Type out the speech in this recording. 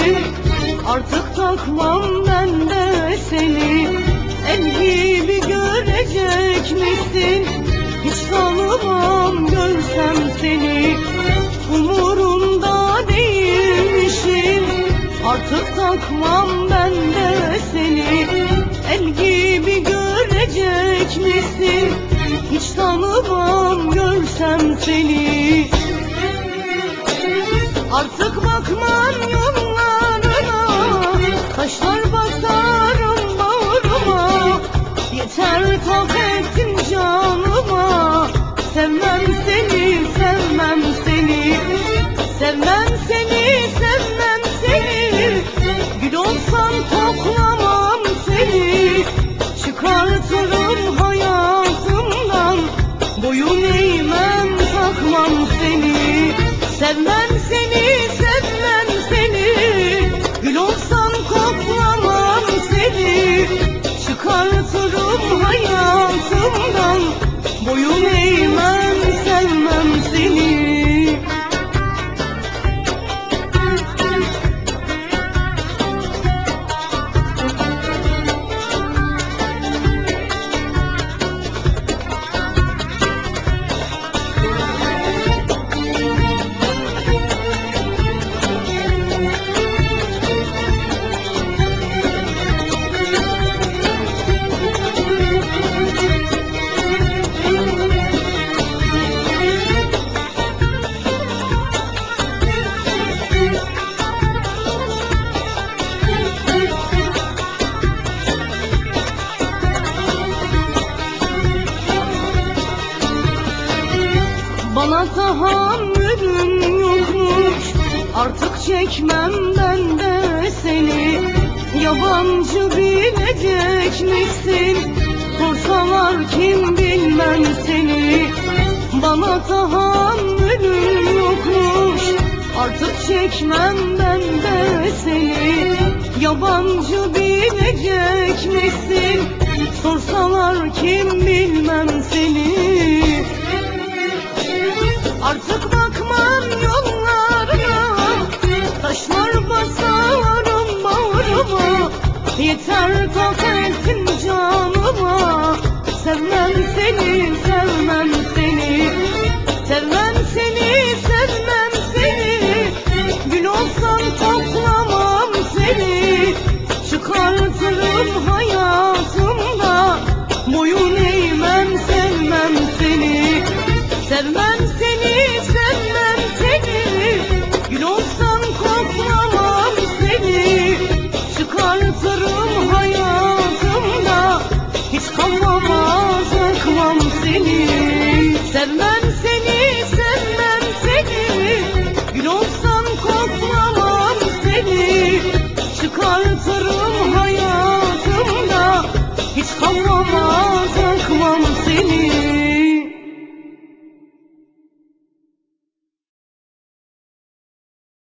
Artık takmam ben de seni. El gibi görecek misin? Hiç tanımam görsem seni. Umurumda değilmişim. Artık takmam ben de seni. El gibi görecek misin? Hiç tanımam görsem seni. Artık bakmam yollarına, taşlar basarım bağrıma. Yeter tak ettin canıma. Sevmem seni, sevmem seni. Sevmem seni, sevmem seni. Gül olsam koklamam seni. Çıkartırım hayatımdan, boyun eğmem takmam seni. Sevmem seni, sevmem seni. Gül olsam koklamam seni. Çıkartırım hayatımdan, boyun eğmem sevmem seni. Bana tahammülün yokmuş, artık çekmem ben de seni. Yabancı bilecek misin? Sorsalar kim bilmem seni. Bana tahammülün yokmuş, artık çekmem ben de seni. Yabancı bilecek misin? Sorsalar kim bilmem seni. Artık bakmam yollarına, taşlar basarım bağrıma. Yeter tak ettin canıma. Sevmem seni, sevmem seni. Sevmem seni, sevmem seni. Gül olsam koklamam seni. Çıkartırım hayatımda, boyun eğmem sevmem seni. Sevmem seni, sevmem seni. Gül olsam koklamam seni. Çıkartırım hayatımda, hiç kafama takmam seni. Sevmem seni, sevmem seni. Gül olsam koklamam seni. Çıkartırım